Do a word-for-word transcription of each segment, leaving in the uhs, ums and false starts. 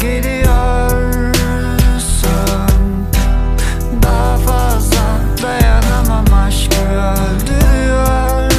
geliyorsun. Daha fazla dayanamam, aşkı öldürüyorsun.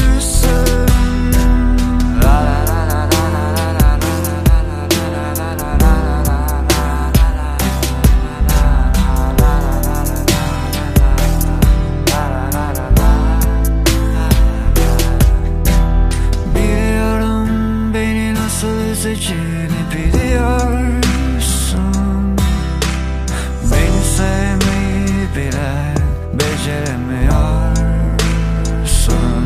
Biliyorum beni nasıl üzeceğini biliyorsun. Beni sevmeyi bile beceremiyorsun.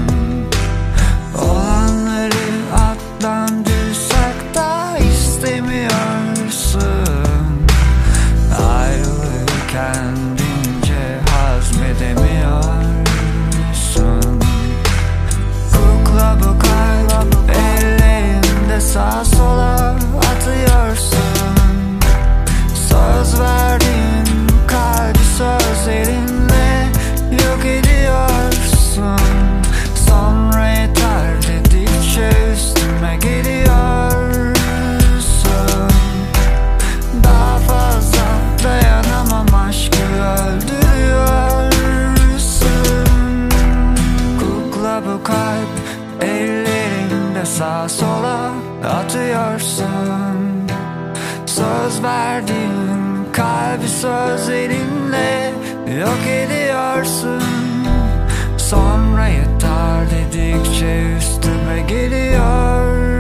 Olanları adlandırsak da istemiyorsun. Ayrılığı kendince hazmedemiyorsun. Kukla bu kalp ellerinde sağa sola atıyorsun. Söz verdiğin kalbi sözlerinle yok ediyorsun. Sonra yeter dedikçe üstüme geliyorsun. Daha fazla dayanamam, aşkı öldürüyorsun. Kukla bu kalp ellerinde sağa sola atıyorsun. Söz verdiğin kalbi sözlerinle yok ediyorsun. Sonra yeter dedikçe üstüme geliyor.